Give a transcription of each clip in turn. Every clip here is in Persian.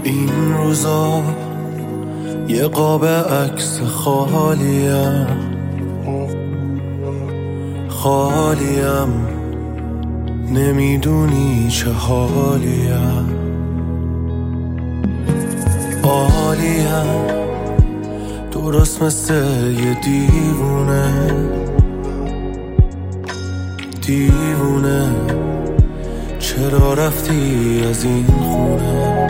این روزا یه قاب عکس خالیم نمیدونی چه حالیم، عالیم درست مثل یه دیوونه چرا رفتی از این خونه؟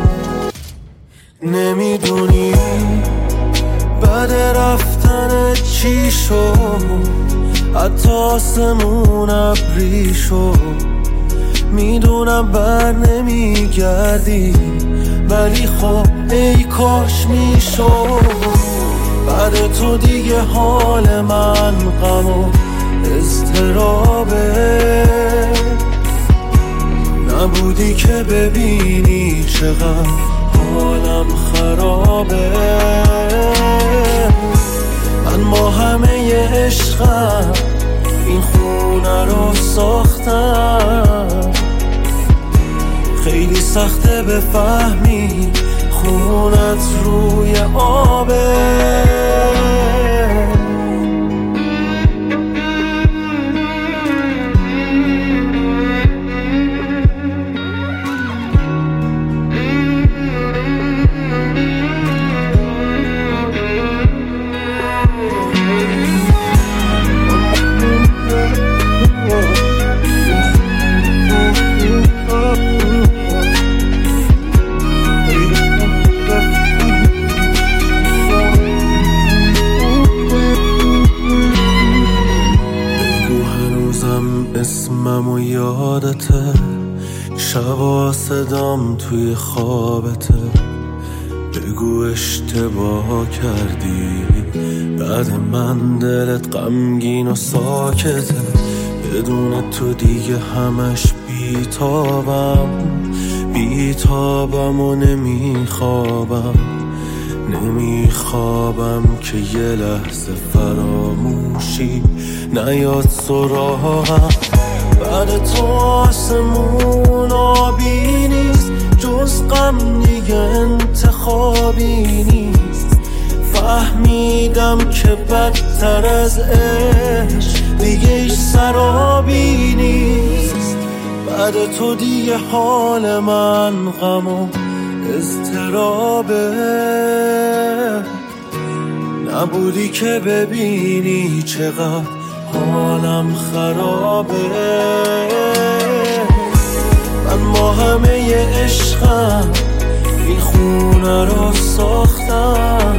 نمیدونی بعد رفتن چی شد، حتی آسمون ابری شد. میدونم بر نمیگردی ولی خب ای کاش میشد. بعد تو دیگه حال من غم و اضطرابه، نبودی که ببینی چقدر حالم خرابه. من با همه عشقم این خونه رو ساختم، خیلی سخته بفهمی خونت روی آبه. اسمم و یادته، شبا صدام توی خوابته. بگو اشتباه کردی بعد من دلت غمگین و ساکته. بدون تو دیگه همش بیتابم و نمیخوابم که یه لحظه فراموشی نیاد سراغم. بعد تو آسمون آبی نیست، جز غم دیگه انتخابی نیست. فهمیدم که بدتر از عشق دیگه ایش سرابی نیست. بعد تو دیگه حال من غم و اضطرابه، نبودی که ببینی چقدر حالم خرابه. من با همه عشقم این خونه رو ساختم،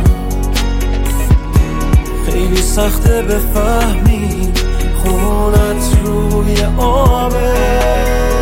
خیلی سخته بفهمی خونت روی آبه.